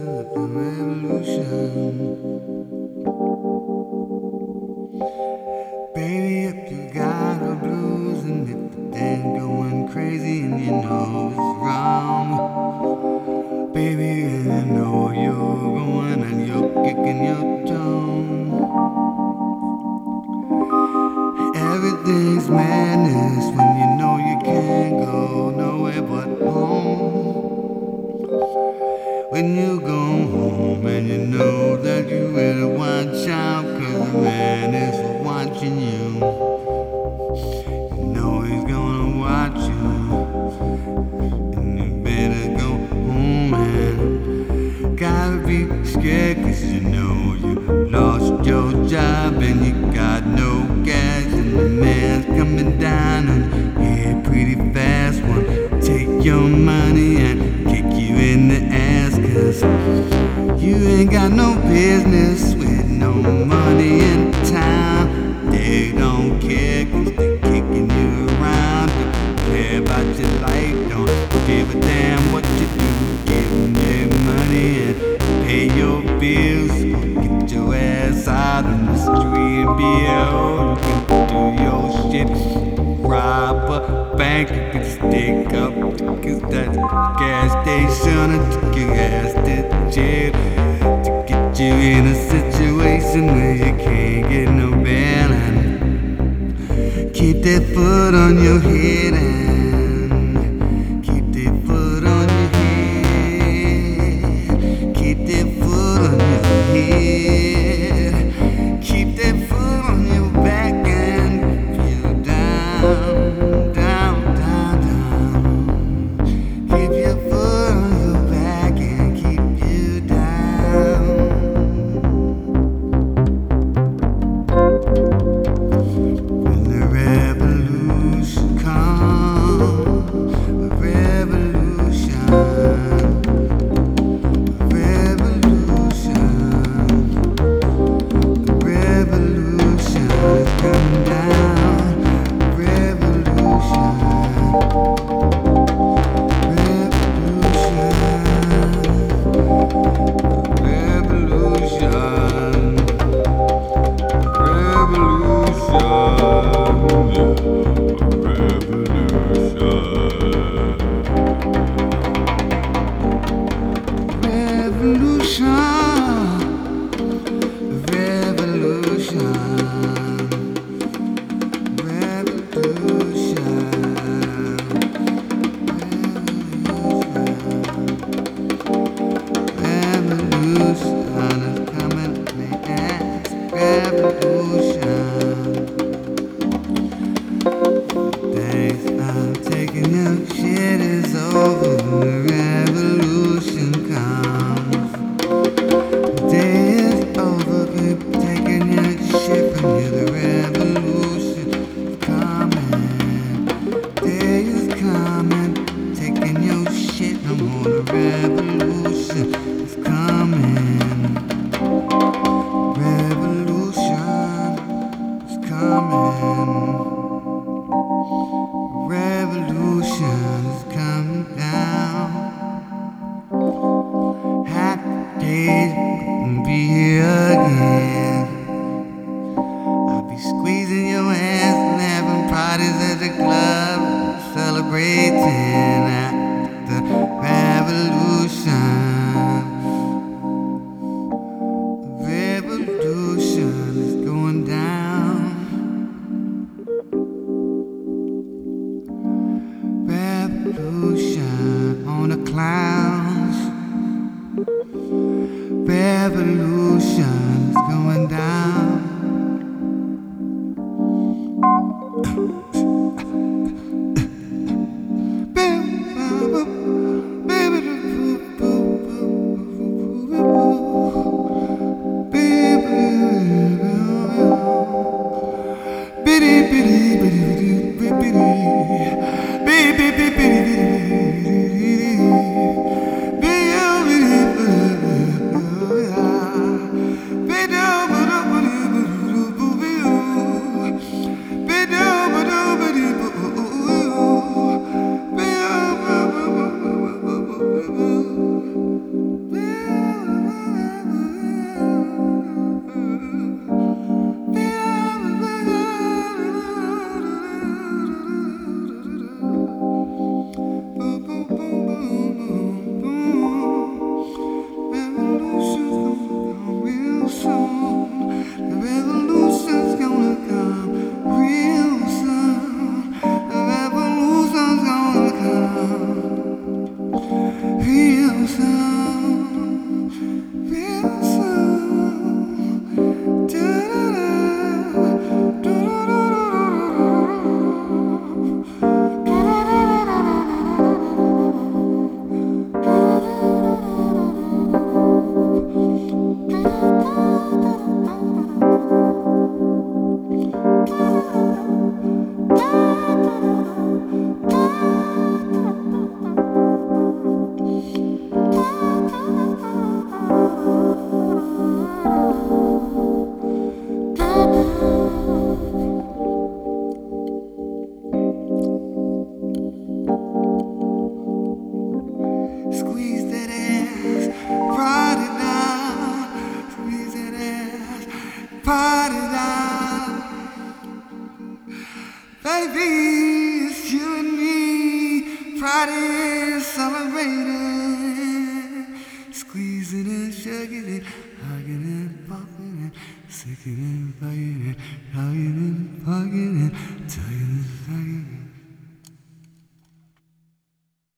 the revolution. Baby, if you got the blues and if the thing going crazy and you know it's wrong, baby, and you know you're going and you're kicking your tongue. Everything's madness when you know you can't go nowhere but home. When you go home and you know that you better watch out, 'cause the man is watching you. You know he's gonna watch you, and you better go home, man. Gotta be scared 'cause you know you lost your job and you got no gas, and the man's coming down on your head pretty fast. Wanna take your money and kick you in the ass, 'cause you ain't got no business with no money in town. They don't care 'cause they're kicking you around. They don't care about your life, don't give a damn what you do. Give them their money and pay your bills. Get your ass out on the street and be a hoe. You can do your shit, rob a bank, you can stick up, 'cause that's gas station, and take your ass to jail to get you in a situation where you can't get no bail. And keep that foot on your head and keep that foot on your head. Keep that foot on your head. Keep that foot on your back and keep you down, down, down, down. Keep your foot on your back and keep you down. When the revolution comes, a revolution, a revolution, the revolution is coming down. Revolution, revolution, days of taking your shit is over. The revolution comes. The day is over. Keep taking your shit from you. The revolution is coming. The day is coming. Taking your shit no more. The revolution is coming. Revolution is coming. Revolution is coming down. Happy days won't be here again. I'll be squeezing your hands and having parties at the club, celebrating at the revolution. Revolution is going down. Revolution on the clouds. Revolution is going down. real soon. The revolution's gonna come real soon. The revolution's gonna come real soon. Real soon. Da-da-da, squeeze that ass, party down. Squeeze that ass, party down. Baby, it's you and me. Party is celebrating. Squeezing and shaking it, hugging and popping it, sticking and bugging it, hugging and bugging it, tugging and tugging it.